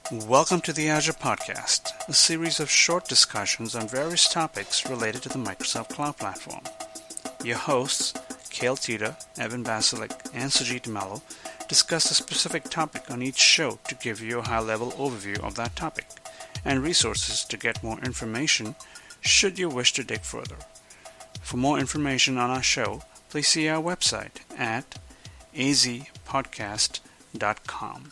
Welcome to the Azure Podcast, a series of short discussions on various topics related to the Microsoft Cloud Platform. Your hosts, Cale Tita, Evan Basilik, and Sujit Mello, discuss a specific topic on each show to give you a high-level overview of that topic, and resources to get more information should you wish to dig further. For more information on our show, please see our website at azpodcast.com.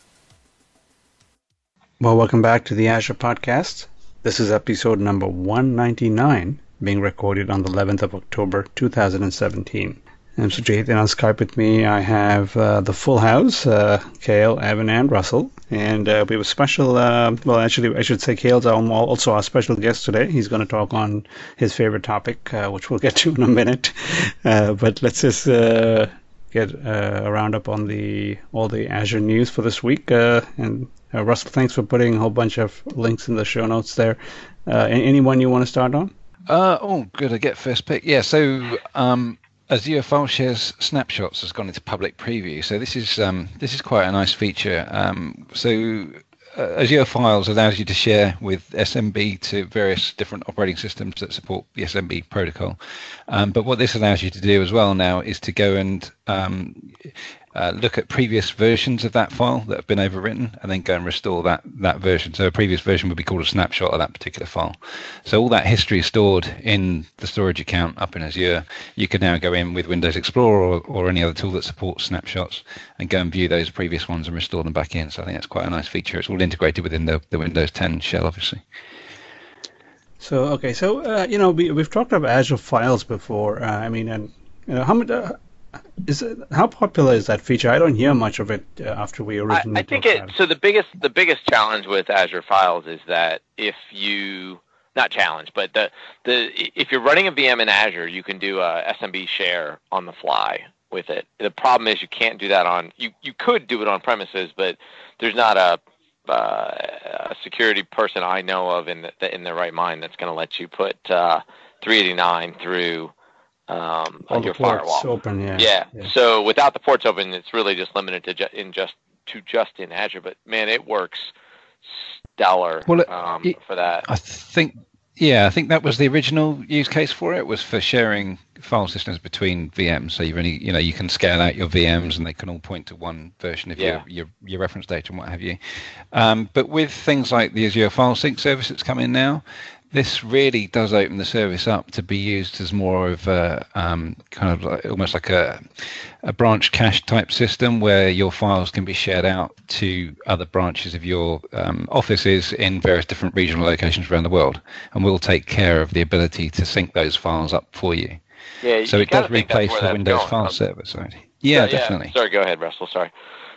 Well, welcome back to the Azure Podcast. This is episode number 199, being recorded on the 11th of October, 2017. I'm Sujit, and on Skype with me I have the full house, Cale, Evan, and Russell. And we have a special, actually I should say Cale's also our special guest today. He's going to talk on his favorite topic, which we'll get to in a minute. But let's just get a roundup on all the Azure news for this week. Russell, thanks for putting a whole bunch of links in the show notes there. Anyone you want to start on? Good. I get first pick. Yeah, so Azure File Shares Snapshots has gone into public preview. So this is quite a nice feature. Azure Files allows you to share with SMB to various different operating systems that support the SMB protocol. But what this allows you to do as well now is to go and look at previous versions of that file that have been overwritten and then go and restore that version. So a previous version would be called a snapshot of that particular file. So all that history is stored in the storage account up in Azure. You can now go in with Windows Explorer or any other tool that supports snapshots and go and view those previous ones and restore them back in. So I think that's quite a nice feature. It's all integrated within the Windows 10 shell, obviously. So we've talked about Azure Files before. How popular is that feature? I don't hear much of it after we originally. I think it. So the biggest challenge with Azure Files is that if you're running a VM in Azure, you can do a SMB share on the fly with it. The problem is you can't do that you could do it on premises, but there's not a security person I know of in their right mind that's going to let you put 389 through your firewall. Open, yeah. So without the ports open, it's really just limited to just in Azure. But man, it works stellar for that. I think that was the original use case for it. Was for sharing file systems between VMs. So you can scale out your VMs and they can all point to one version of your reference data and what have you. But with things like the Azure File Sync service that's come in now, this really does open the service up to be used as more of a almost like a branch cache type system where your files can be shared out to other branches of your offices in various different regional locations around the world, and we'll take care of the ability to sync those files up for you. Yeah, so it does replace the Windows File Server side. Yeah, definitely. Sorry, go ahead, Russell. Sorry.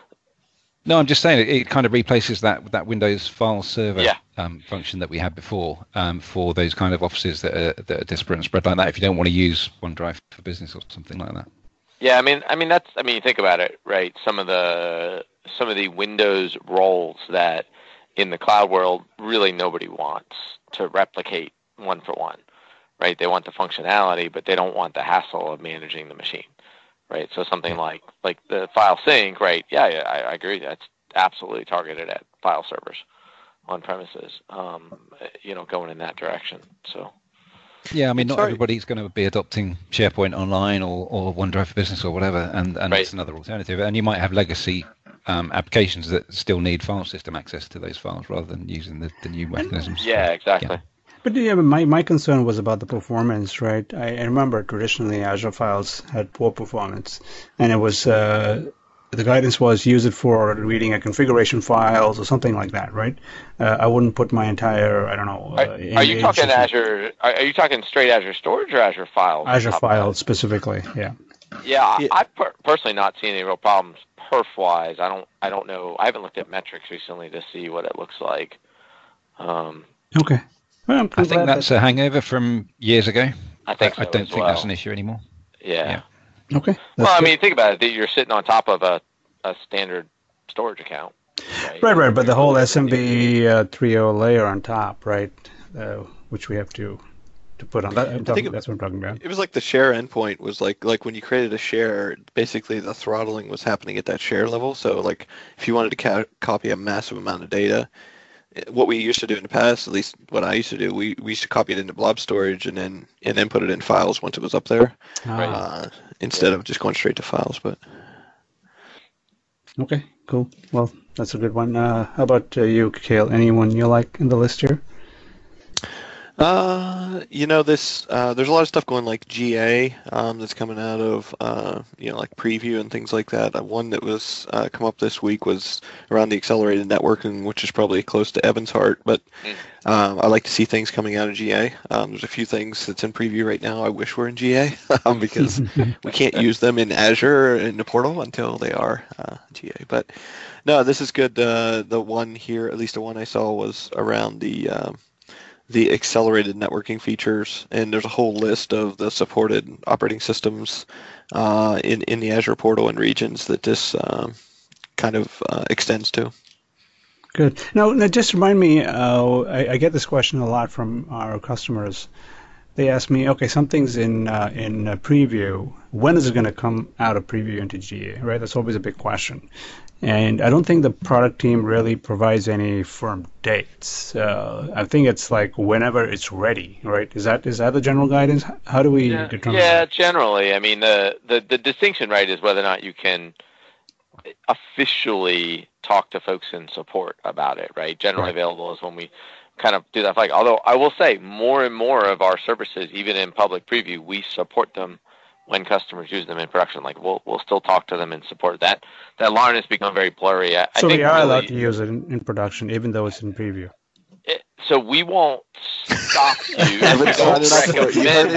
No, I'm just saying it kind of replaces that Windows File Server function that we had before for those kind of offices that are disparate and spread like that. If you don't want to use OneDrive for Business or something like that. Yeah, I mean, you think about it, right? Some of the Windows roles that in the cloud world really nobody wants to replicate one for one, right? They want the functionality, but they don't want the hassle of managing the machine. Right, so something like the file sync, right? Yeah, I agree. That's absolutely targeted at file servers on premises. Going in that direction. So. Yeah, I mean, not everybody's going to be adopting SharePoint Online or OneDrive for Business or whatever, and right. It's another alternative. And you might have legacy applications that still need file system access to those files rather than using the new mechanisms. Yeah, exactly. Yeah. But my concern was about the performance, right? I remember traditionally Azure Files had poor performance, and it was the guidance was use it for reading a configuration files or something like that, right? I wouldn't put my entire, I don't know. Are you talking Azure? Are you talking straight Azure Storage or Azure Files? Azure Files specifically, yeah. Yeah, I've personally not seen any real problems perf-wise. I don't know. I haven't looked at metrics recently to see what it looks like. Okay. Well, I think that's a hangover from years ago. I think so I don't think that's an issue anymore. Yeah. Okay. Well, I mean, think about it. You're sitting on top of a standard storage account. Right. But the whole SMB 3.0 layer on top, right, which we have to to put on. That's what I'm talking about. It was like the share endpoint was like when you created a share, basically the throttling was happening at that share level. So like if you wanted to copy a massive amount of data, what we used to do in the past, at least what I used to do, we used to copy it into blob storage and then put it in files once it was up there, instead of just going straight to files. But okay, cool. Well, that's a good one. How about you, Cale? Anyone you like in the list here? There's a lot of stuff going like GA that's coming out of like preview and things like that. One that was come up this week was around the accelerated networking, which is probably close to Evan's heart. But I like to see things coming out of GA. There's a few things that's in preview right now I wish were in GA because we can't use them in Azure in the portal until they are GA. But no, this is good. The one here, at least the one I saw, was around the accelerated networking features, and there's a whole list of the supported operating systems in the Azure portal and regions that this kind of extends to. Good. Now just remind me, I get this question a lot from our customers. They ask me, okay, something's in preview. When is it going to come out of preview into GA, right? That's always a big question. And I don't think the product team really provides any firm dates. I think it's like whenever it's ready, right? Is that the general guidance? How do we determine that? Generally. I mean, the distinction, right, is whether or not you can officially talk to folks in support about it, right? Generally available is when we kind of do that. Like, although I will say more and more of our services, even in public preview, we support them when customers use them in production. Like we'll still talk to them and support that. That line has become very blurry. I think we are allowed to use it in production, even though it's in preview. So we won't stop you. We won't recommend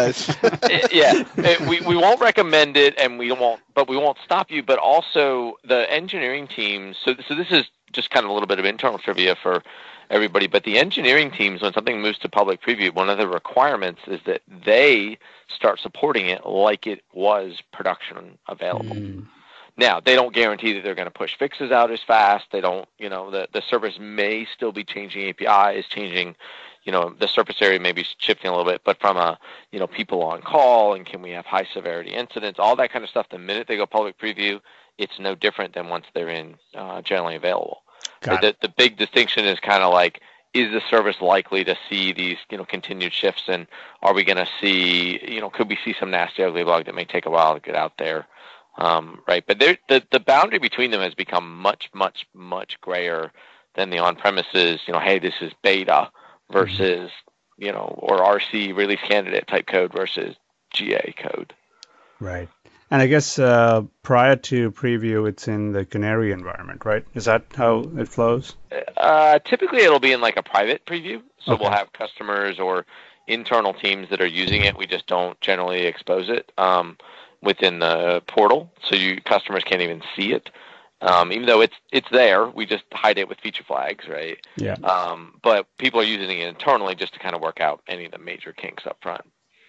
it. We won't recommend it, and we won't stop you. But also the engineering teams. So this is just kind of a little bit of internal trivia for everybody. But the engineering teams, when something moves to public preview, one of the requirements is that they start supporting it like it was production available. Now, they don't guarantee that they're going to push fixes out as fast. They don't, the service may still be changing APIs, changing, the surface area may be shifting a little bit, but from a, people on call and can we have high severity incidents, all that kind of stuff, the minute they go public preview, it's no different than once they're in generally available. The big distinction is kind of like, is the service likely to see these, continued shifts, and are we going to see, could we see some nasty, ugly bug that may take a while to get out there, right? But the boundary between them has become much, much, much grayer than the on-premises, hey, this is beta versus, or RC release candidate type code versus GA code. Right. And I guess prior to preview, it's in the Canary environment, right? Is that how it flows? Typically, it'll be in like a private preview. So we'll have customers or internal teams that are using it. We just don't generally expose it within the portal, so customers can't even see it. Even though it's there, we just hide it with feature flags, right? Yeah. But people are using it internally just to kind of work out any of the major kinks up front.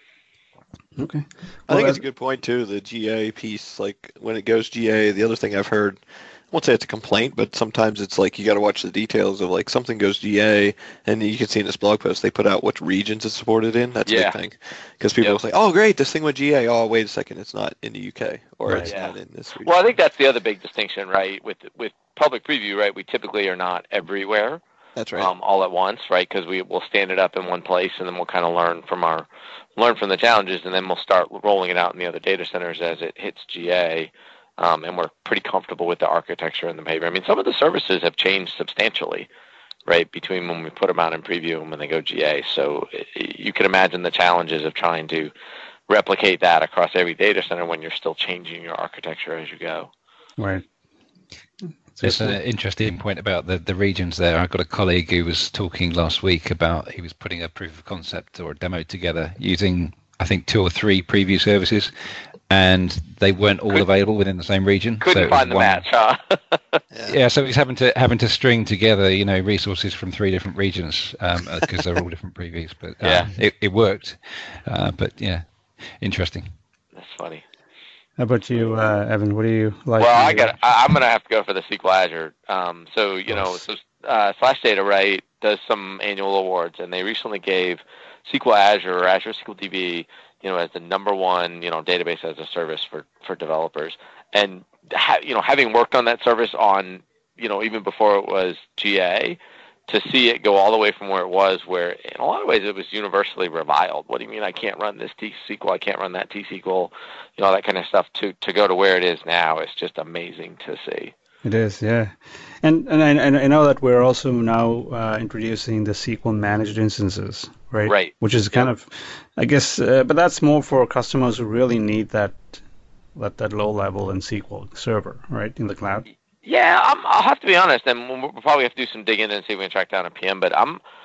Okay. I think it's a good point too, the GA piece. Like when it goes GA, the other thing I've heard, I won't say it's a complaint, but sometimes it's like you got to watch the details of like something goes GA, and you can see in this blog post they put out what regions it's supported in. That's a big thing, because people will say, "Oh, great, this thing went GA." Oh, wait a second, it's not in the UK or it's not in this region. Well, I think that's the other big distinction, right? With public preview, right? We typically are not everywhere. That's right. All at once, right? Because we'll stand it up in one place, and then we'll kind of learn from the challenges, and then we'll start rolling it out in the other data centers as it hits GA. And we're pretty comfortable with the architecture and the behavior. I mean, some of the services have changed substantially, right, between when we put them out in preview and when they go GA. So you can imagine the challenges of trying to replicate that across every data center when you're still changing your architecture as you go. Right. There's an interesting point about the regions there. I've got a colleague who was talking last week about he was putting a proof of concept or a demo together using, I think, 2 or 3 preview services, and they weren't all available within the same region. Couldn't find the match, huh? Yeah, so he's having to string together, resources from 3 different regions because they're all different previews. But it worked. But yeah, interesting. That's funny. How about you, Evan? What do you like? Well, I'm going to have to go for the SQL Azure. Slashdata, right, does some annual awards, and they recently gave SQL Azure or Azure SQL DB, as the number one, database as a service for developers. And having worked on that service on, even before it was GA, to see it go all the way from where it was, where in a lot of ways it was universally reviled. What do you mean I can't run this T-SQL? I can't run that T-SQL, all that kind of stuff, to go to where it is now. It's just amazing to see. It is, yeah. And I know that we're also now introducing the SQL managed instances, right? Right. Which is kind of, I guess, but that's more for customers who really need that low level in SQL Server, right, in the cloud. Yeah, I'll have to be honest, and we'll probably have to do some digging and see if we can track down a PM. But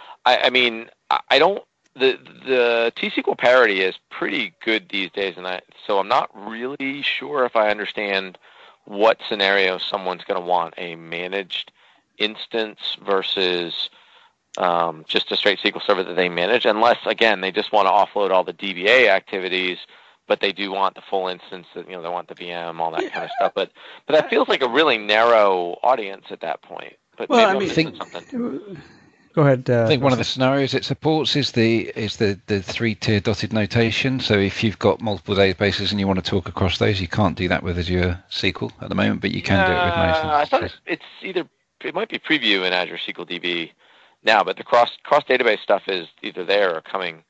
I don't. The T-SQL parity is pretty good these days, so I'm not really sure if I understand what scenario someone's going to want a managed instance versus just a straight SQL Server that they manage, unless again they just want to offload all the DBA activities. But they do want the full instance, they want the VM, all that kind of stuff. But that feels like a really narrow audience at that point. But well, maybe something. Go ahead. I think one of the scenarios it supports is the 3-tier dotted notation. So if you've got multiple databases and you want to talk across those, you can't do that with Azure SQL at the moment, but you can do it with most. I thought it might be preview in Azure SQL DB now, but the cross database stuff is either there or coming.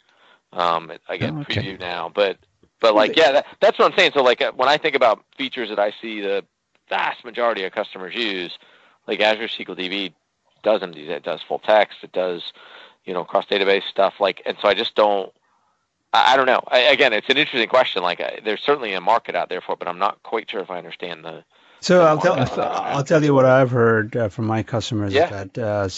Preview now, But that's what I'm saying. So when I think about features that I see the vast majority of customers use, like Azure SQL DB doesn't do that. It does full text. It does, cross database stuff. And so I just don't. I don't know. Again, it's an interesting question. There's certainly a market out there for it, but I'm not quite sure if I understand the. So I'll tell you what I've heard from my customers. Yeah. That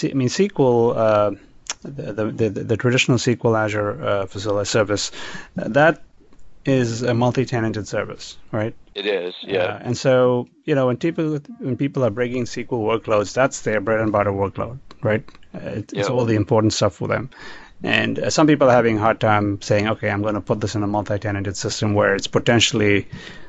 SQL, the traditional SQL Azure facility service, that is a multi-tenanted service, right? It is, yeah. And so, when people are breaking SQL workloads, that's their bread and butter workload, right? It's all the important stuff for them. And some people are having a hard time saying, okay, I'm going to put this in a multi-tenanted system where it's potentially,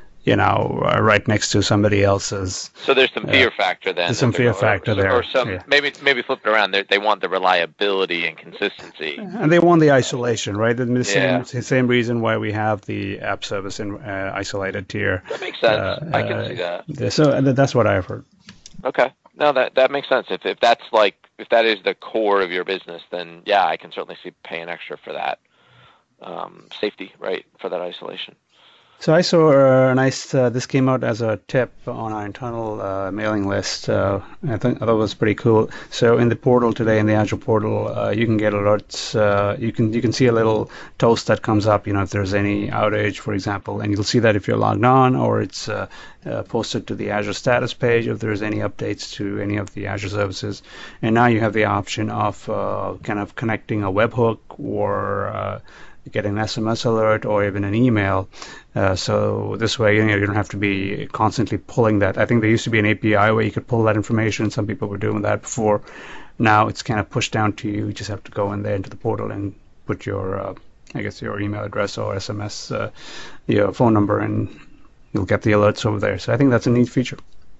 right next to somebody else's. So there's some fear factor then. There's some fear factor there. Or some, maybe flip it around. They want the reliability and consistency. And they want the isolation, right? The same reason why we have the app service in isolated tier. That makes sense. I can see that. So that's what I've heard. Okay. No, that makes sense. If that is the core of your business, then yeah, I can certainly see paying extra for that safety, right? For that isolation. So I saw a nice, this came out as a tip on our internal mailing list. I thought it was pretty cool. So in the portal today, in the Azure portal, you can get alerts. You can see a little toast that comes up, if there's any outage, for example, and you'll see that if you're logged on, or it's posted to the Azure status page if there's any updates to any of the Azure services. And now you have the option of kind of connecting a webhook or get an SMS alert or even an email. So this way, you don't have to be constantly pulling that. I think there used to be an API where you could pull that information. Some people were doing that before. Now it's kind of pushed down to you. You just have to go in there into the portal and put your, your email address or SMS, your phone number, and you'll get the alerts over there. So I think that's a neat feature.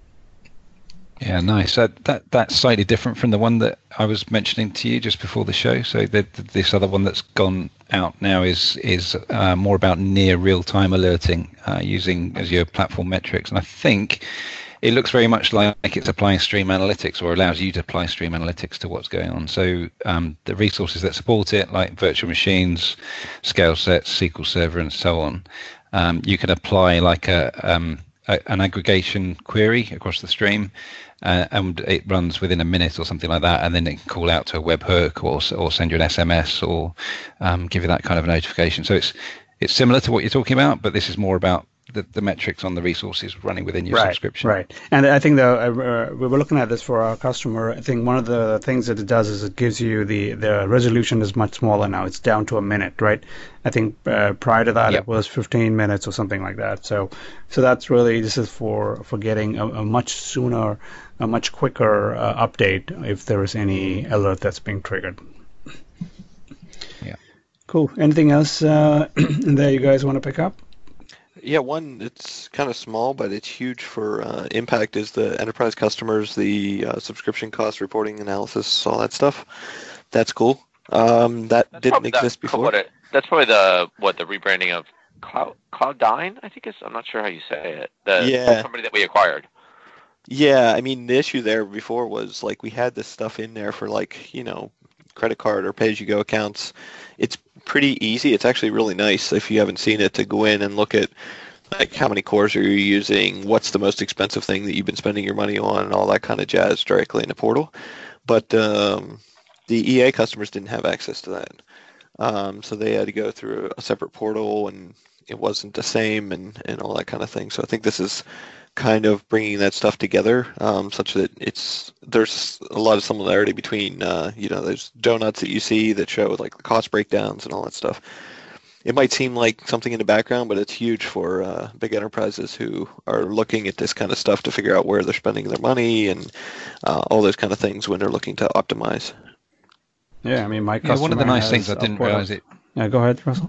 Yeah, nice. That's slightly different from the one that I was mentioning to you just before the show. So this other one that's gone out now is more about near real-time alerting using Azure Platform Metrics. And I think it looks very much like it's applying stream analytics, or allows you to apply stream analytics to what's going on. So the resources that support it, like virtual machines, scale sets, SQL Server, and so on, you can apply like an aggregation query across the stream, and it runs within a minute or something like that, and then it can call out to a webhook or send you an SMS or give you that kind of notification. So it's similar to what you're talking about, but this is more about the metrics on the resources running within your subscription. Right. And I think we were looking at this for our customer. I think one of the things that it does is it gives you the resolution is much smaller now. It's down to a minute, right? I think prior to that it was 15 minutes or something like that. So that's really, this is for getting a much sooner, a much quicker update if there is any alert that's being triggered. Yeah. Cool. Anything else in there you guys want to pick up? Yeah, one, it's kind of small, but it's huge for impact, is the enterprise customers, the subscription cost reporting analysis, all that stuff. That's cool. That didn't exist before. That's probably the rebranding of Cloud9, I think I'm not sure how you say it. The company that we acquired. Yeah, I mean, the issue there before was like we had this stuff in there for like, credit card or pay-as-you-go accounts. It's pretty easy. It's actually really nice if you haven't seen it to go in and look at like how many cores are you using, what's the most expensive thing that you've been spending your money on, and all that kind of jazz directly in the portal. But the EA customers didn't have access to that. So they had to go through a separate portal, and it wasn't the same and all that kind of thing. So I think this is kind of bringing that stuff together, such that there's a lot of similarity between, there's donuts that you see that show like the cost breakdowns and all that stuff. It might seem like something in the background, but it's huge for big enterprises who are looking at this kind of stuff to figure out where they're spending their money and all those kind of things when they're looking to optimize. Yeah, I mean, my customer one of the nice things I didn't realize it. Yeah, go ahead, Russell.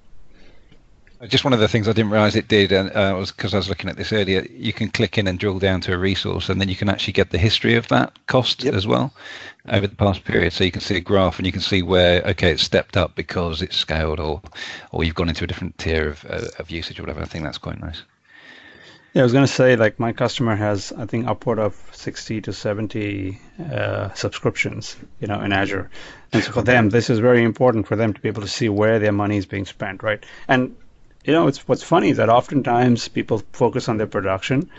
Just one of the things I didn't realize it did, and was because I was looking at this earlier. You can click in and drill down to a resource, and then you can actually get the history of that cost as well over the past period. So you can see a graph, and you can see where it's stepped up because it's scaled, or you've gone into a different tier of usage or whatever. I think that's quite nice. Yeah, I was going to say, like, my customer has, I think, upward of 60 to 70 subscriptions, in Azure. And so for them, this is very important for them to be able to see where their money is being spent, right? And what's funny is that oftentimes people focus on their production.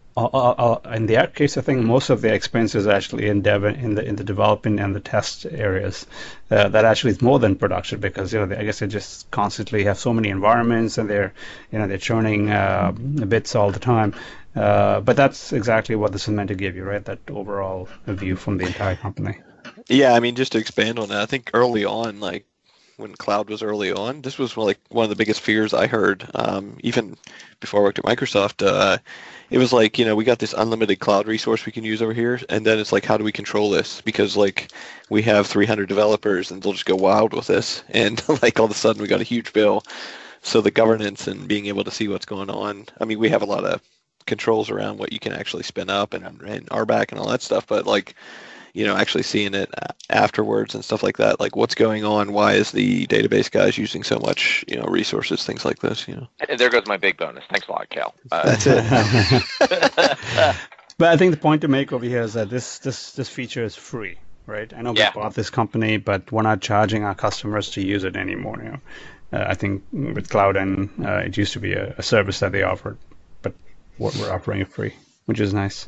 In their case, I think most of their expenses actually in the development and the test areas. That actually is more than production because I guess they just constantly have so many environments and they're churning bits all the time. But that's exactly what this is meant to give you, right? That overall view from the entire company. Yeah, I mean, just to expand on that, I think early on, like, when cloud was early on, this was like one of the biggest fears I heard, even before I worked at Microsoft. It was like, we got this unlimited cloud resource we can use over here, and then it's like, how do we control this? Because like we have 300 developers, and they'll just go wild with this, and like all of a sudden we got a huge bill. So the governance and being able to see what's going on. I mean, we have a lot of controls around what you can actually spin up and RBAC and all that stuff, but like, actually seeing it afterwards and stuff like that, like what's going on, why is the database guys using so much, resources, things like this, And there goes my big bonus. Thanks a lot, Cal. That's it. But I think the point to make over here is that this feature is free, right? I know we bought this company, but we're not charging our customers to use it anymore. I think with Cloud, and it used to be a service that they offered, but we're offering it free, which is nice.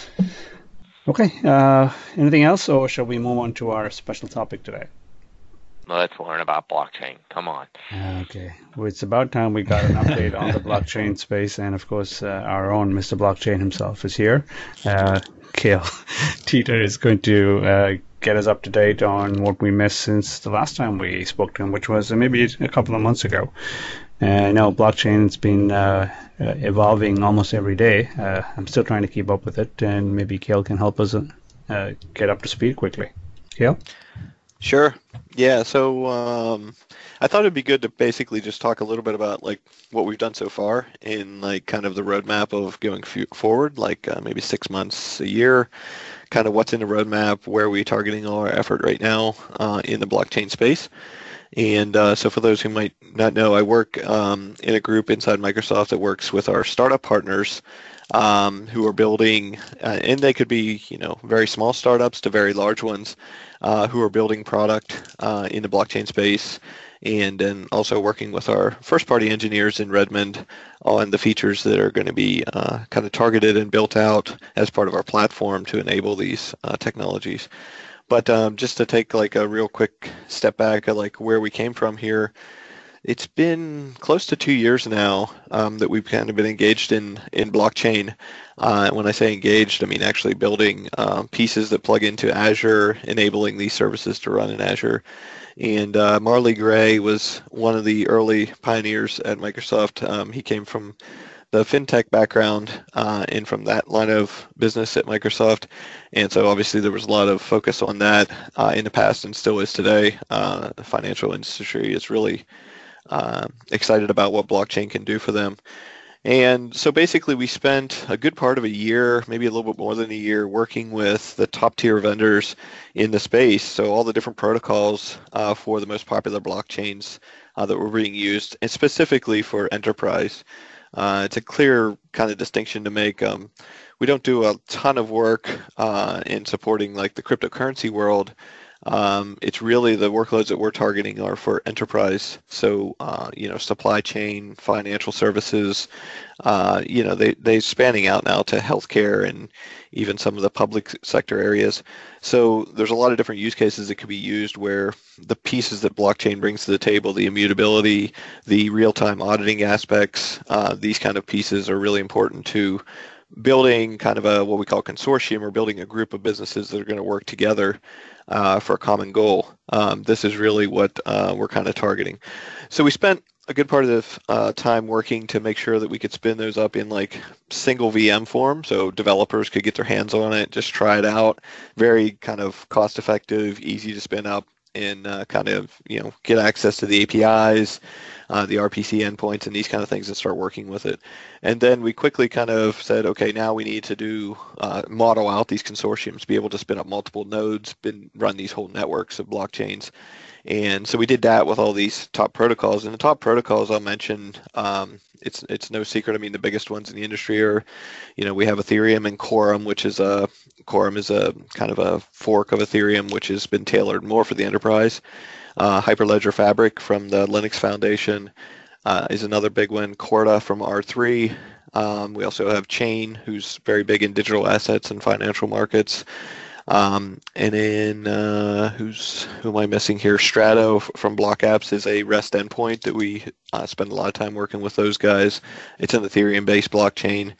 Okay, anything else, or shall we move on to our special topic today? Let's learn about blockchain. Come on. Okay, well, it's about time we got an update on the blockchain space, and of course, our own Mr. Blockchain himself is here. Cale Teeter is going to get us up to date on what we missed since the last time we spoke to him, which was maybe a couple of months ago. I know blockchain's been evolving almost every day. I'm still trying to keep up with it, and maybe Cale can help us get up to speed quickly. Cale? Sure. Yeah, so I thought it'd be good to basically just talk a little bit about like what we've done so far in like kind of the roadmap of going forward, like maybe 6 months, a year, kind of what's in the roadmap, where we're targeting all our effort right now in the blockchain space. And so for those who might not know, I work in a group inside Microsoft that works with our startup partners who are building, and they could be, very small startups to very large ones who are building product in the blockchain space, and then also working with our first-party engineers in Redmond on the features that are going to be kind of targeted and built out as part of our platform to enable these technologies. But just to take like a real quick step back at like where we came from here, it's been close to 2 years now that we've kind of been engaged in blockchain. When I say engaged, I mean actually building pieces that plug into Azure, enabling these services to run in Azure. And Marley Gray was one of the early pioneers at Microsoft. He came from the fintech background and from that line of business at Microsoft. And so obviously there was a lot of focus on that in the past and still is today. The financial industry is really excited about what blockchain can do for them. And so basically we spent a good part of a year, maybe a little bit more than a year, working with the top tier vendors in the space. So all the different protocols for the most popular blockchains that were being used, and specifically for enterprise. It's a clear kind of distinction to make. We don't do a ton of work in supporting like the cryptocurrency world. It's really the workloads that we're targeting are for enterprise. So, supply chain, financial services, they spanning out now to healthcare and even some of the public sector areas. So there's a lot of different use cases that could be used where the pieces that blockchain brings to the table, the immutability, the real-time auditing aspects, these kind of pieces are really important to building kind of what we call consortium, or building a group of businesses that are going to work together for a common goal. This is really what we're kind of targeting. So we spent a good part of the time working to make sure that we could spin those up in like single VM form, so developers could get their hands on it, just try it out. Very kind of cost effective, easy to spin up, and kind of get access to the APIs, the RPC endpoints, and these kind of things, and start working with it. And then we quickly kind of said, okay, now we need to do model out these consortiums, be able to spin up multiple nodes, run these whole networks of blockchains. And so we did that with all these top protocols. And the top protocols I'll mention, it's no secret. I mean, the biggest ones in the industry are, we have Ethereum and Quorum, Quorum is a kind of a fork of Ethereum, which has been tailored more for the enterprise. Hyperledger Fabric from the Linux Foundation is another big one. Corda from R3. We also have Chain, who's very big in digital assets and financial markets. And then who am I missing here? Strato from Block Apps is a REST endpoint that we spend a lot of time working with those guys. It's an Ethereum-based blockchain,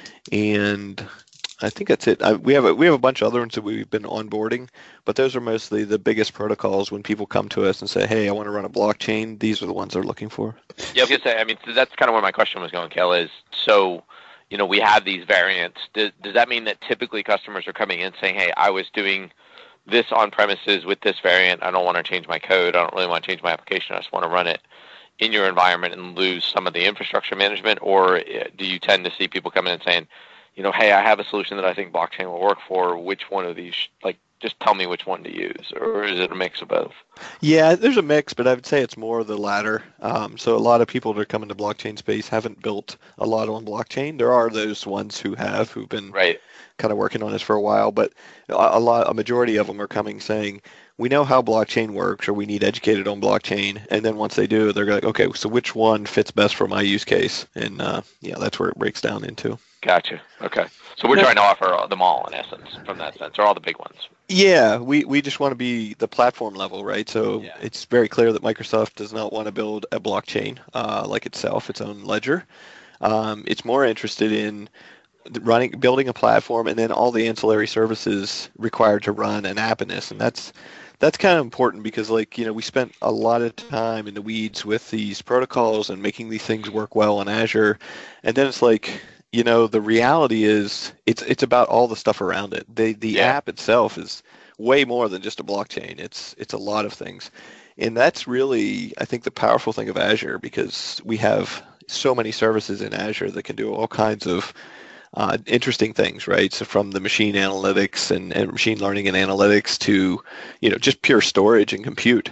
and I think that's it. We have a bunch of other ones that we've been onboarding, but those are mostly the biggest protocols. When people come to us and say, "Hey, I want to run a blockchain," these are the ones they're looking for. Yeah, I was gonna say. I mean, that's kind of where my question was going, Kel. Is so. We have these variants. Does that mean that typically customers are coming in saying, hey, I was doing this on premises with this variant. I don't want to change my code. I don't really want to change my application. I just want to run it in your environment and lose some of the infrastructure management? Or do you tend to see people coming in and saying, hey, I have a solution that I think blockchain will work for. Which one of these, just tell me which one to use? Or is it a mix of both? Yeah, there's a mix, but I would say it's more the latter. So a lot of people that are coming to blockchain space haven't built a lot on blockchain. There are those ones who've been kind of working on this for a while, but a majority of them are coming saying, we know how blockchain works, or we need educated on blockchain. And then once they do, they're like, okay, so which one fits best for my use case? And that's where it breaks down into. Gotcha. Okay. So we're trying to offer them all, in essence, from that sense, or all the big ones. Yeah, we just want to be the platform level, right? So It's very clear that Microsoft does not want to build a blockchain like itself, its own ledger. It's more interested in building a platform, and then all the ancillary services required to run an app in this. And that's kind of important because, we spent a lot of time in the weeds with these protocols and making these things work well on Azure. And then it's like, the reality is it's about all the stuff around it. The app itself is way more than just a blockchain. It's a lot of things. And that's really, I think, the powerful thing of Azure, because we have so many services in Azure that can do all kinds of interesting things, right? So from the machine analytics and machine learning and analytics to, just pure storage and compute.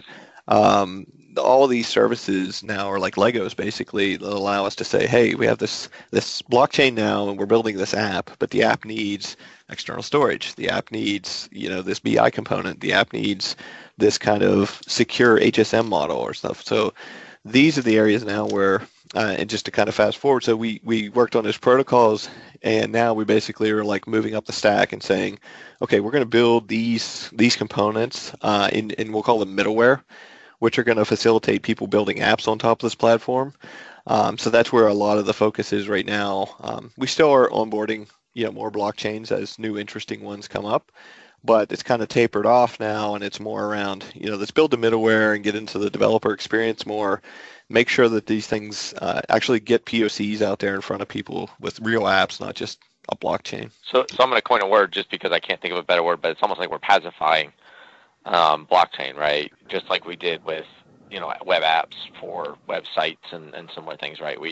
All these services now are like Legos, basically, that allow us to say, hey, we have this blockchain now, and we're building this app, but the app needs external storage. The app needs, this BI component. The app needs this kind of secure HSM model or stuff. So these are the areas now where, and just to kind of fast forward, so we worked on those protocols, and now we basically are like moving up the stack and saying, okay, we're going to build these components, and we'll call them middleware, which are going to facilitate people building apps on top of this platform. So that's where a lot of the focus is right now. We still are onboarding, more blockchains as new interesting ones come up, but it's kind of tapered off now, and it's more around, let's build the middleware and get into the developer experience more, make sure that these things actually get POCs out there in front of people with real apps, not just a blockchain. So I'm going to coin a word just because I can't think of a better word, but it's almost like we're pacifying blockchain, right? Just like we did with, web apps for websites and similar things, right?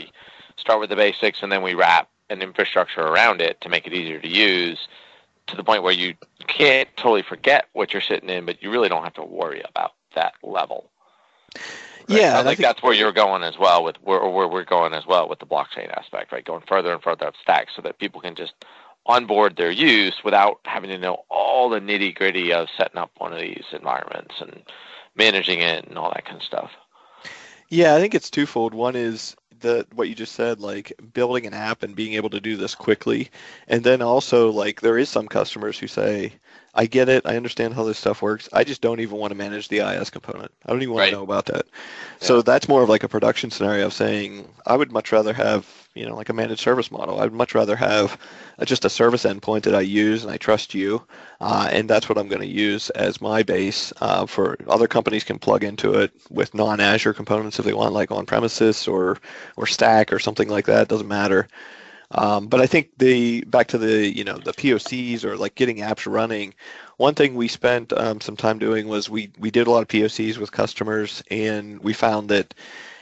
start with the basics, and then we wrap an infrastructure around it to make it easier to use, to the point where you can't totally forget what you're sitting in, but you really don't have to worry about that level. Right? Yeah, I think that's where you're going as well with where we're going as well with the blockchain aspect, right? Going further and further up stack so that people can just onboard their use without having to know all the nitty gritty of setting up one of these environments and managing it and all that kind of stuff. Yeah, I think it's twofold. One is what you just said, like building an app and being able to do this quickly. And then also, like, there is some customers who say, I get it, I understand how this stuff works, I just don't even want to manage the IS component. I don't even want to know about that. Yeah. So that's more of like a production scenario of saying, I would much rather have, like a managed service model. I'd much rather have just a service endpoint that I use and I trust you, and that's what I'm going to use as my base. For other companies can plug into it with non-Azure components if they want, like on-premises or Stack or something like that. Doesn't matter. But I think back to the POCs or like getting apps running, one thing we spent some time doing was we did a lot of POCs with customers, and we found that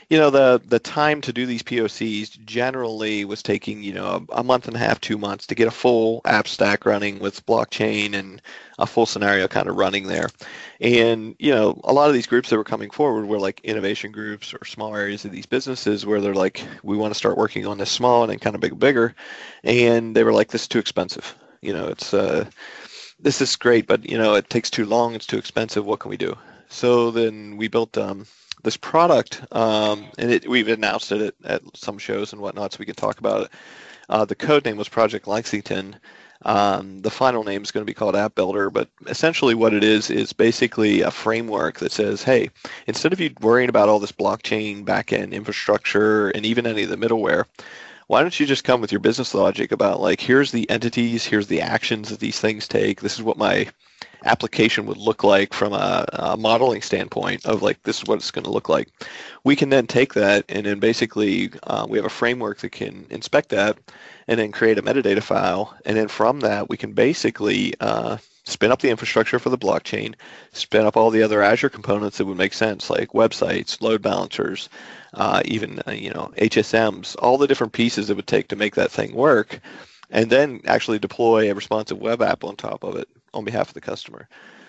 the time to do these POCs generally was taking a month and a half, 2 months to get a full app stack running with blockchain and a full scenario kind of running there. And a lot of these groups that were coming forward were like innovation groups or small areas of these businesses where they're like, we want to start working on this small and then kind of bigger, and they were like, this is too expensive. It's this is great, but it takes too long, it's too expensive, what can we do? So then we built this product, and we've announced it at some shows and whatnot, so we can talk about it. The code name was Project Lexington. The final name is going to be called App Builder, but essentially what it is basically a framework that says, hey, instead of you worrying about all this blockchain backend infrastructure and even any of the middleware, why don't you just come with your business logic about, like, here's the entities, here's the actions that these things take, this is what my application would look like from a modeling standpoint of, like, this is what it's going to look like. We can then take that and then basically we have a framework that can inspect that and then create a metadata file, and then from that we can basically spin up the infrastructure for the blockchain, spin up all the other Azure components that would make sense, like websites, load balancers, even HSMs, all the different pieces it would take to make that thing work, and then actually deploy a responsive web app on top of it on behalf of the customer.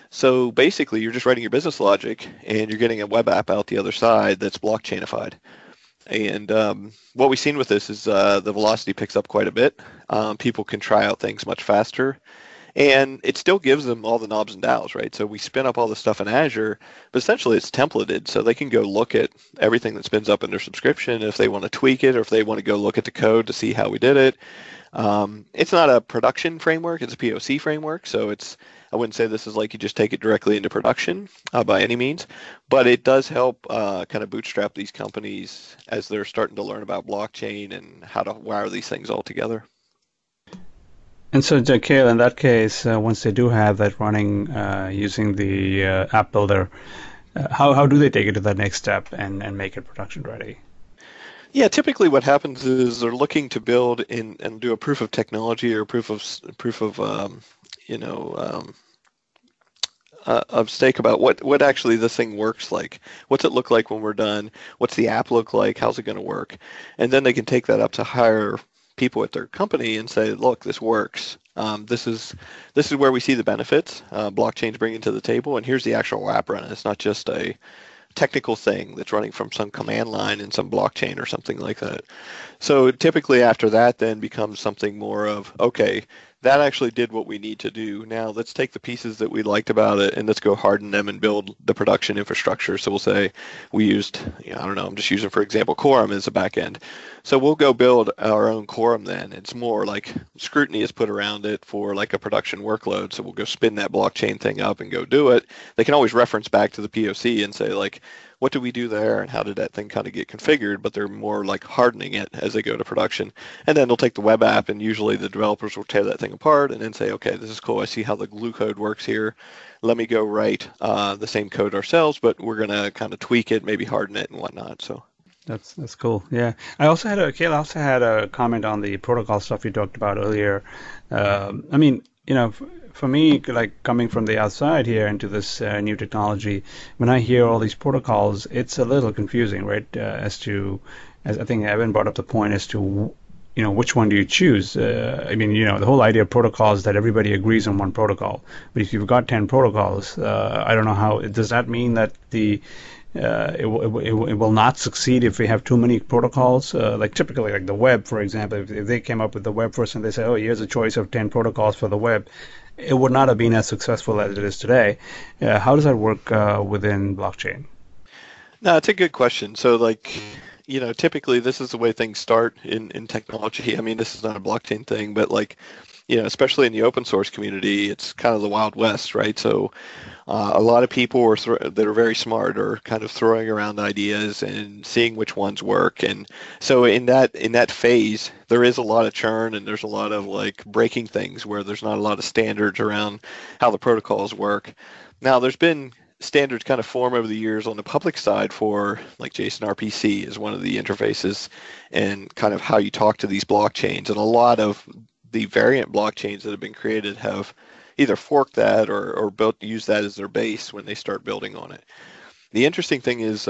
So basically, you're just writing your business logic, and you're getting a web app out the other side that's blockchainified. And what we've seen with this is the velocity picks up quite a bit. People can try out things much faster. And it still gives them all the knobs and dials, right? So we spin up all the stuff in Azure, but essentially it's templated, so they can go look at everything that spins up in their subscription if they want to tweak it, or if they want to go look at the code to see how we did it. It's not a production framework, it's a POC framework, so I wouldn't say this is like you just take it directly into production by any means, but it does help kind of bootstrap these companies as they're starting to learn about blockchain and how to wire these things all together. And so, Kale, in that case, once they do have that running using the app builder, how do they take it to that next step and make it production ready? Yeah, typically what happens is they're looking to build and do a proof of technology or proof of stake about what actually this thing works like. What's it look like when we're done? What's the app look like? How's it going to work? And then they can take that up to higher people at their company and say, look, this works. This is where we see the benefits blockchain's bringing to the table, and here's the actual app running. It's not just a technical thing that's running from some command line in some blockchain or something like that. So typically after that then becomes something more of, okay, that actually did what we need to do. Now let's take the pieces that we liked about it and let's go harden them and build the production infrastructure. So we'll say we used, I don't know, I'm just using, for example, Quorum as a backend. So we'll go build our own Quorum then. It's more like scrutiny is put around it for like a production workload. So we'll go spin that blockchain thing up and go do it. They can always reference back to the POC and say, like, what did we do there and how did that thing kind of get configured? But they're more like hardening it as they go to production. And then they'll take the web app, and usually the developers will tear that thing apart and then say, okay, this is cool. I see how the glue code works here. Let me go write the same code ourselves, but we're going to kind of tweak it, maybe harden it and whatnot. So that's cool. Yeah. I also had a comment on the protocol stuff you talked about earlier. I mean, for me, like coming from the outside here into this new technology, when I hear all these protocols, it's a little confusing, right? As to, as I think Evan brought up the point as to which one do you choose? I mean, the whole idea of protocol is that everybody agrees on one protocol. But if you've got 10 protocols, I don't know how. Does that mean that it will not succeed if we have too many protocols? Like typically, like the web, for example, if they came up with the web first and they say, oh, here's a choice of 10 protocols for the web, it would not have been as successful as it is today. How does that work within blockchain? No, it's a good question. So, typically this is the way things start in technology. I mean, this is not a blockchain thing, but especially in the open source community, it's kind of the Wild West, right? So a lot of people that are very smart are kind of throwing around ideas and seeing which ones work. And so in that phase, there is a lot of churn and there's a lot of breaking things where there's not a lot of standards around how the protocols work. Now, there's been standards kind of form over the years on the public side for JSON RPC is one of the interfaces and kind of how you talk to these blockchains. And a lot of the variant blockchains that have been created have either forked that or use that as their base when they start building on it. The interesting thing is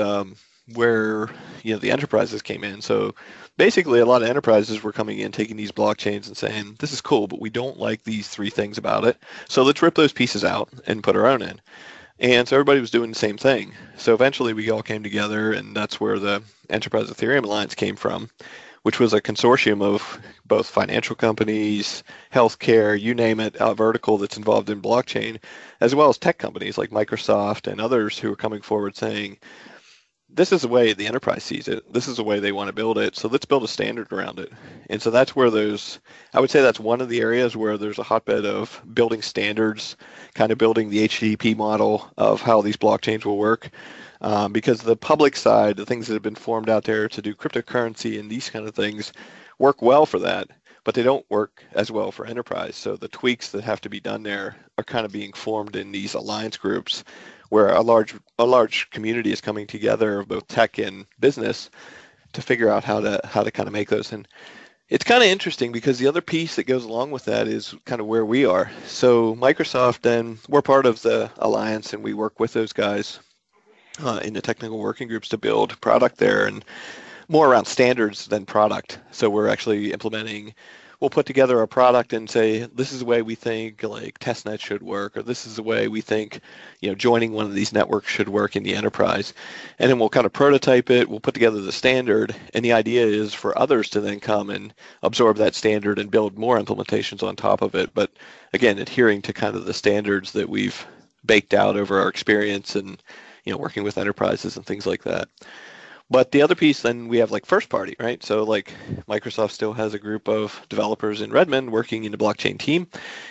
where the enterprises came in. So basically a lot of enterprises were coming in, taking these blockchains and saying, this is cool, but we don't like these 3 things about it. So let's rip those pieces out and put our own in. And so everybody was doing the same thing. So eventually we all came together, and that's where the Enterprise Ethereum Alliance came from, which was a consortium of both financial companies, healthcare, you name it, a vertical that's involved in blockchain, as well as tech companies like Microsoft and others who are coming forward saying, this is the way the enterprise sees it. This is the way they want to build it. So let's build a standard around it. And so that's where I would say that's one of the areas where there's a hotbed of building standards, kind of building the HTTP model of how these blockchains will work. Because the public side, the things that have been formed out there to do cryptocurrency and these kind of things work well for that, but they don't work as well for enterprise. So the tweaks that have to be done there are kind of being formed in these alliance groups where a large community is coming together of both tech and business to figure out how to kind of make those. And it's kind of interesting because the other piece that goes along with that is kind of where we are. So Microsoft, and we're part of the alliance, and we work with those guys in the technical working groups to build product there, and more around standards than product. So we're actually we'll put together a product and say, this is the way we think testnet should work, or this is the way we think joining one of these networks should work in the enterprise. And then we'll kind of prototype it, we'll put together the standard, and the idea is for others to then come and absorb that standard and build more implementations on top of it. But again, adhering to kind of the standards that we've baked out over our experience and working with enterprises and things like that. But the other piece, then we have first party, right? So Microsoft still has a group of developers in Redmond working in the blockchain team.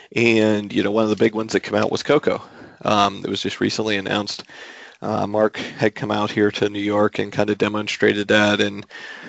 And, one of the big ones that came out was Coco. It was just recently announced. Mark had come out here to New York and kind of demonstrated that. And,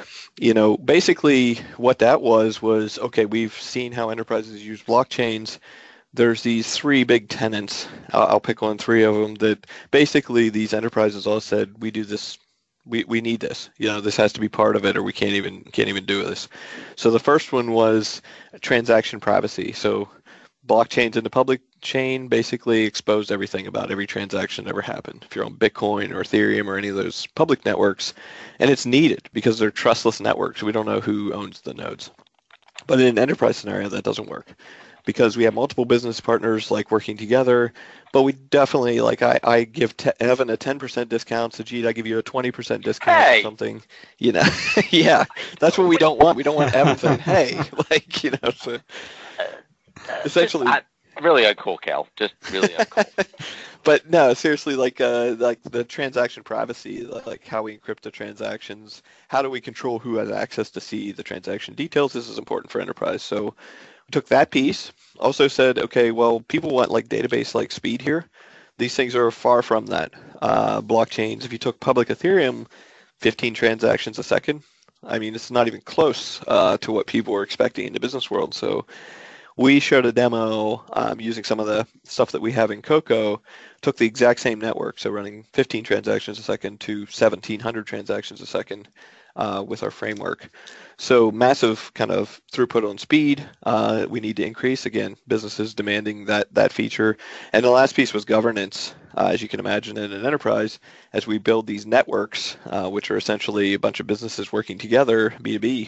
basically what that was, okay, we've seen how enterprises use blockchains. There's these 3 big tenets. I'll pick on 3 of them that basically these enterprises all said, we do this. We need this. This has to be part of it, or we can't even do this. So the first one was transaction privacy. So blockchains in the public chain basically exposed everything about every transaction that ever happened. If you're on Bitcoin or Ethereum or any of those public networks, and it's needed because they're trustless networks. We don't know who owns the nodes. But in an enterprise scenario, that doesn't work, because we have multiple business partners working together, but we definitely I give Evan a 10% discount, so Jeet, I give you a 20% discount or something. Yeah, that's what we don't want. We don't want Evan saying, hey, so essentially. Really uncool, Cal. Just really uncool. But no, seriously, the transaction privacy, how we encrypt the transactions, how do we control who has access to see the transaction details? This is important for enterprise. So we took that piece, also said, okay, well, people want database speed here. These things are far from that. Blockchains, if you took public Ethereum, 15 transactions a second, I mean, it's not even close to what people were expecting in the business world. So we showed a demo using some of the stuff that we have in Coco, took the exact same network, so running 15 transactions a second to 1,700 transactions a second, with our framework. So massive kind of throughput on speed. We need to increase, again, businesses demanding that feature. And the last piece was governance. As you can imagine in an enterprise, as we build these networks, which are essentially a bunch of businesses working together, B2B,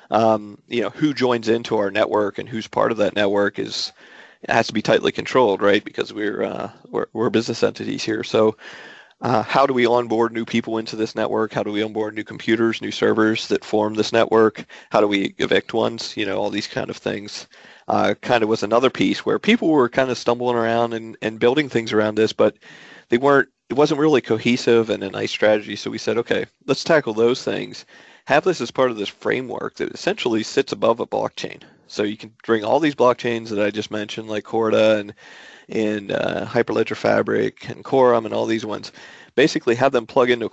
who joins into our network and who's part of that network has to be tightly controlled, right? Because we're business entities here. So how do we onboard new people into this network? How do we onboard new computers, new servers that form this network? How do we evict ones? All these kind of things. Kind of was another piece where people were kind of stumbling around and building things around this, but it wasn't really cohesive and a nice strategy. So we said, okay, let's tackle those things. Have this as part of this framework that essentially sits above a blockchain. So you can bring all these blockchains that I just mentioned, like Corda and Hyperledger Fabric and Quorum and all these ones, basically have them plug into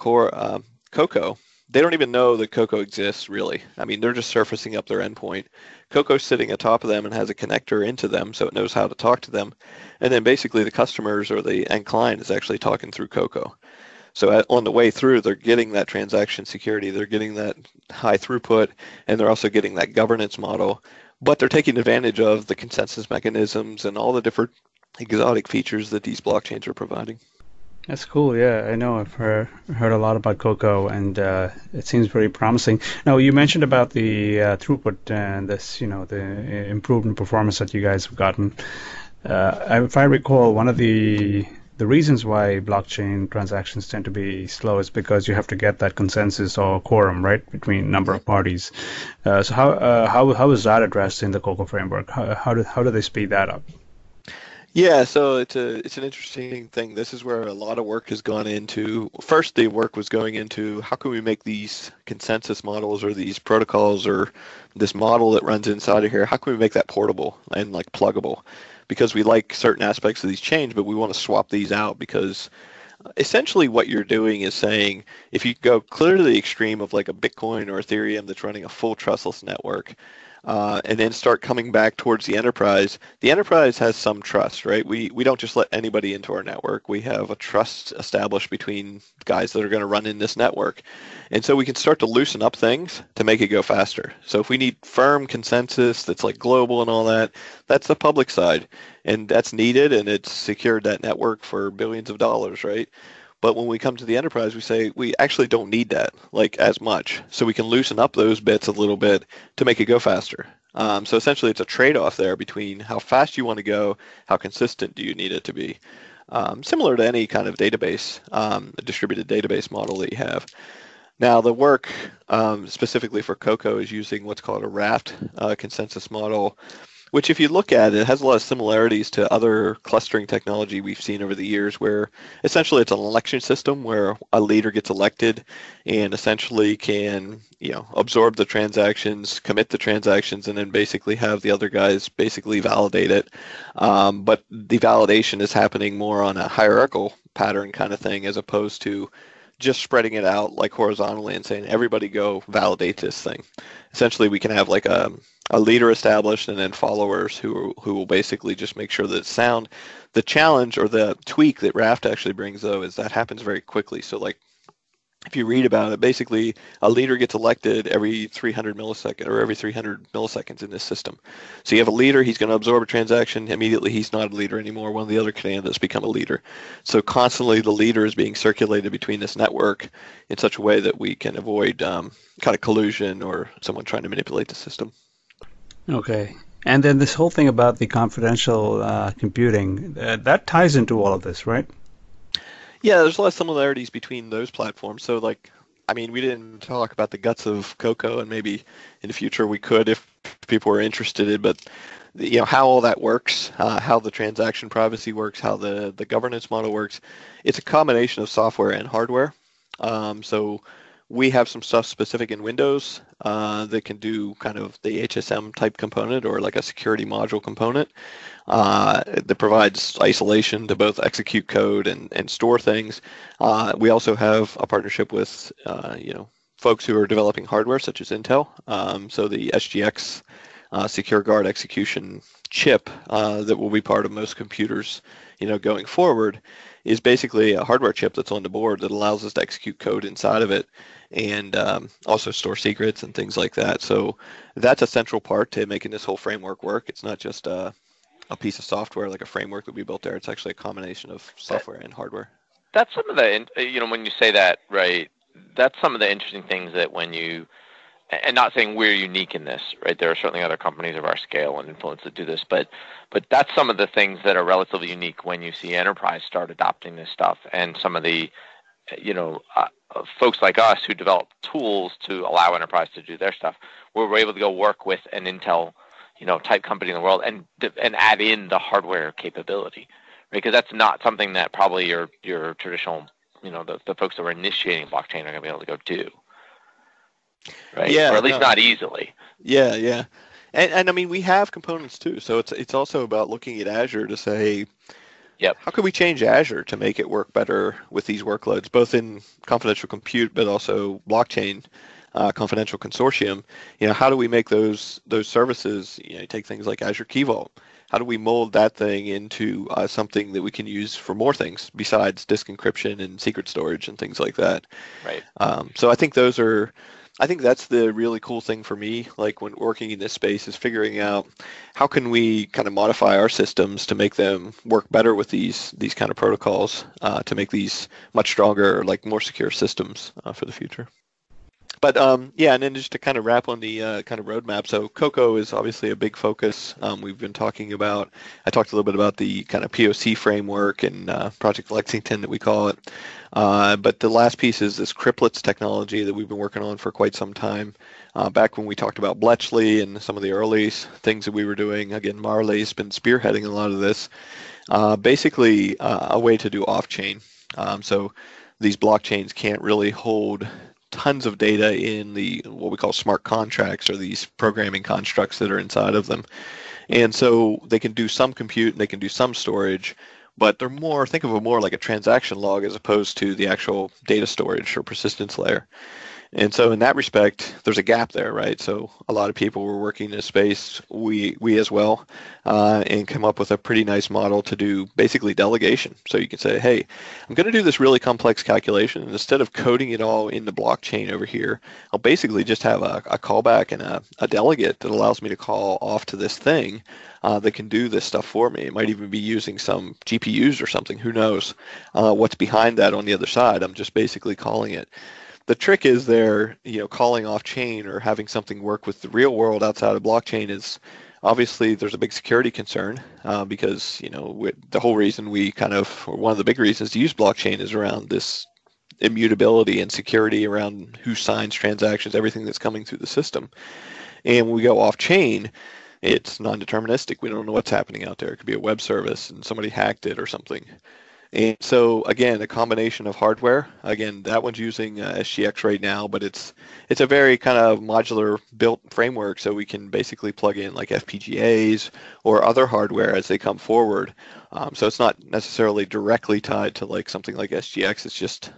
Coco. They don't even know that Coco exists, really. I mean, they're just surfacing up their endpoint. Coco's sitting atop of them and has a connector into them, so it knows how to talk to them. And then basically the customers or the end client is actually talking through Coco. So on the way through, they're getting that transaction security, they're getting that high throughput, and they're also getting that governance model. But they're taking advantage of the consensus mechanisms and all the different exotic features that these blockchains are providing. That's cool. Yeah, I know. I've heard a lot about Coco, and it seems very promising. Now, you mentioned about the throughput and this, the improved performance that you guys have gotten. If I recall, one of the reasons why blockchain transactions tend to be slow is because you have to get that consensus or quorum, right, between a number of parties. So how is that addressed in the Coco framework? How do they speed that up? Yeah, so it's an interesting thing. This is where a lot of work has gone into. First, the work was going into how can we make these consensus models or these protocols or this model that runs inside of here, how can we make that portable and like pluggable? Because we like certain aspects of these chains, but we want to swap these out because essentially what you're doing is saying if you go clear to the extreme of like a Bitcoin or Ethereum that's running a full trustless network, and then start coming back towards the enterprise has some trust, right? We don't just let anybody into our network. We have a trust established between guys that are going to run in this network. And so we can start to loosen up things to make it go faster. So if we need firm consensus that's like global and all that, that's the public side. And that's needed, and it's secured that network for billions of dollars, right? But when we come to the enterprise, we say we actually don't need that like as much. So we can loosen up those bits a little bit to make it go faster. So essentially it's a trade-off there between how fast you want to go, how consistent do you need it to be. Similar to any kind of database, a distributed database model that you have. Now the work specifically for Coco is using what's called a Raft consensus model, which if you look at it, has a lot of similarities to other clustering technology we've seen over the years where essentially it's an election system where a leader gets elected and essentially can, absorb the transactions, commit the transactions, and then basically have the other guys basically validate it. But the validation is happening more on a hierarchical pattern kind of thing as opposed to just spreading it out like horizontally and saying, everybody go validate this thing. Essentially, we can have like a leader established and then followers who will basically just make sure that it's sound. The challenge or the tweak that Raft actually brings, though, is that happens very quickly. So like if you read about it, basically a leader gets elected every 300 milliseconds in this system. So you have a leader, he's going to absorb a transaction, immediately he's not a leader anymore, one of the other candidates become a leader. So constantly the leader is being circulated between this network in such a way that we can avoid kind of collusion or someone trying to manipulate the system. Okay. And then this whole thing about the confidential computing, that ties into all of this, right? Yeah, there's a lot of similarities between those platforms. So we didn't talk about the guts of Coco, and maybe in the future we could if people were interested, but how all that works, how the transaction privacy works, how the governance model works. It's a combination of software and hardware. So we have some stuff specific in Windows that can do kind of the HSM type component or like a security module component that provides isolation to both execute code and store things. We also have a partnership with folks who are developing hardware such as Intel. So the SGX Secure Guard execution chip that will be part of most computers, going forward, is basically a hardware chip that's on the board that allows us to execute code inside of it and also store secrets and things like that. So that's a central part to making this whole framework work. It's not just a piece of software like a framework that we built there. It's actually a combination of software and hardware. That's some of the, when you say that, right, that's some of the interesting things that when you, and not saying we're unique in this, right? There are certainly other companies of our scale and influence that do this, but that's some of the things that are relatively unique when you see enterprise start adopting this stuff, and some of the, folks like us who develop tools to allow enterprise to do their stuff, where we're able to go work with an Intel, type company in the world and add in the hardware capability, right? Because that's not something that probably your traditional, the folks that were initiating blockchain are going to be able to go do. Right. Yeah, or at least not easily. Yeah. And I mean, we have components too. So it's also about looking at Azure to say, yep, how can we change Azure to make it work better with these workloads, both in confidential compute, but also blockchain, confidential consortium. How do we make those services, take things like Azure Key Vault. How do we mold that thing into something that we can use for more things besides disk encryption and secret storage and things like that? Right. So I think that's the really cool thing for me, like when working in this space, is figuring out how can we kind of modify our systems to make them work better with these kind of protocols to make these much stronger, like more secure systems for the future. But and then just to kind of wrap on the kind of roadmap, so Cocoa is obviously a big focus. We've been talking about, I talked a little bit about the kind of POC framework and Project Lexington that we call it. But the last piece is this Cryptlets technology that we've been working on for quite some time. Back when we talked about Bletchley and some of the early things that we were doing, again, Marley's been spearheading a lot of this. Basically, a way to do off-chain. So these blockchains can't really hold tons of data in the what we call smart contracts, or these programming constructs that are inside of them. And so they can do some compute and they can do some storage, but they're more, think of it more like a transaction log as opposed to the actual data storage or persistence layer. And so in that respect, there's a gap there, right? So a lot of people were working in this space, we as well, and come up with a pretty nice model to do basically delegation. So you can say, hey, I'm going to do this really complex calculation, and instead of coding it all in the blockchain over here, I'll basically just have a callback and a delegate that allows me to call off to this thing that can do this stuff for me. It might even be using some GPUs or something, who knows what's behind that on the other side. I'm just basically calling it. The trick is there, calling off chain or having something work with the real world outside of blockchain is obviously there's a big security concern because, the whole reason one of the big reasons to use blockchain is around this immutability and security around who signs transactions, everything that's coming through the system. And when we go off chain, it's non-deterministic. We don't know what's happening out there. It could be a web service and somebody hacked it or something. And so again, a combination of hardware. Again, that one's using SGX right now, but it's a very kind of modular built framework, so we can basically plug in like FPGAs or other hardware as they come forward. So it's not necessarily directly tied to like something like SGX. It's just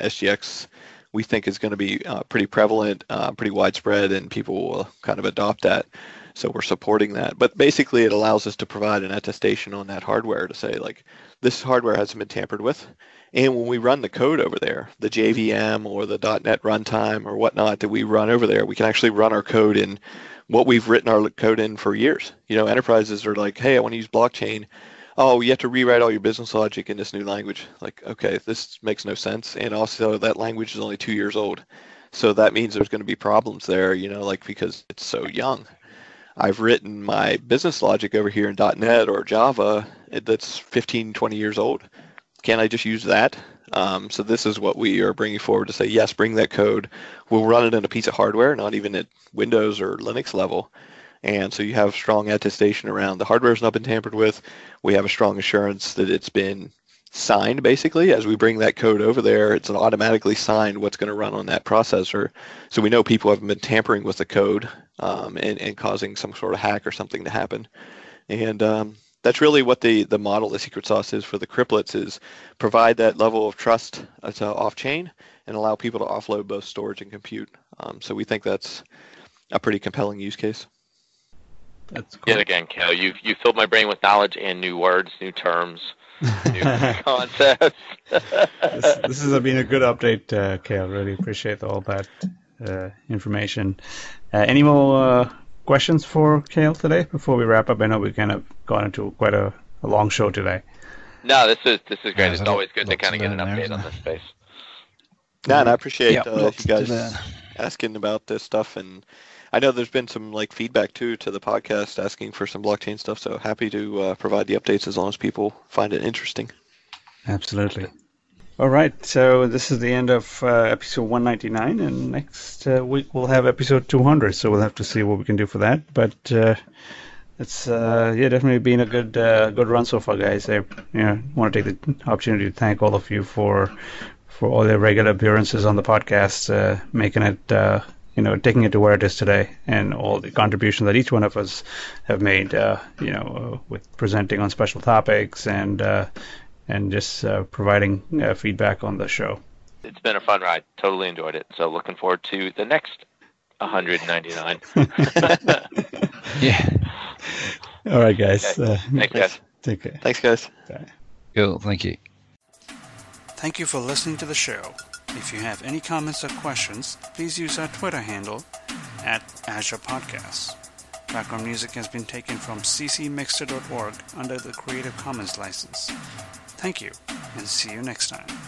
SGX we think is going to be pretty prevalent, pretty widespread, and people will kind of adopt that. So we're supporting that. But basically it allows us to provide an attestation on that hardware to say, like, this hardware hasn't been tampered with. And when we run the code over there, the JVM or the .NET runtime or whatnot that we run over there, we can actually run our code in what we've written our code in for years. Enterprises are like, hey, I want to use blockchain. Oh, you have to rewrite all your business logic in this new language. Like, okay, this makes no sense. And also that language is only 2 years old. So that means there's going to be problems there, because it's so young. I've written my business logic over here in .NET or Java that's 15, 20 years old. Can't I just use that? So this is what we are bringing forward to say, yes, bring that code. We'll run it in a piece of hardware, not even at Windows or Linux level. And so you have strong attestation around the hardware's not been tampered with. We have a strong assurance that it's been signed, basically. As we bring that code over there, it's automatically signed what's going to run on that processor. So we know people haven't been tampering with the code and causing some sort of hack or something to happen. And that's really what the model, the secret sauce is for the Cryptlets, is provide that level of trust off-chain and allow people to offload both storage and compute. So we think that's a pretty compelling use case. That's cool. Yet again, Cale, you filled my brain with knowledge and new words, new terms, new concepts. This has been a good update, Cale. Really appreciate all that information. Any more questions for Cale today before we wrap up? I know we kind of got into quite a long show today. No, this is great. It's always good to kind of get an update on this space. Yeah, and I appreciate you guys asking about this stuff, and I know there's been some like feedback too to the podcast asking for some blockchain stuff. So happy to provide the updates as long as people find it interesting. Absolutely. All right, so this is the end of episode 199, and next week we'll have episode 200. So we'll have to see what we can do for that. But it's definitely been a good run so far, guys. I want to take the opportunity to thank all of you for all their regular appearances on the podcast, making it, taking it to where it is today, and all the contributions that each one of us have made, with presenting on special topics and just providing feedback on the show. It's been a fun ride. Totally enjoyed it. So looking forward to the next 199. Yeah. All right, guys. Okay. Thanks, guys. Take care. Thanks, guys. Bye. Cool. Thank you. Thank you for listening to the show. If you have any comments or questions, please use our Twitter handle @AzurePodcasts. Background music has been taken from ccmixter.org under the Creative Commons license. Thank you, and see you next time.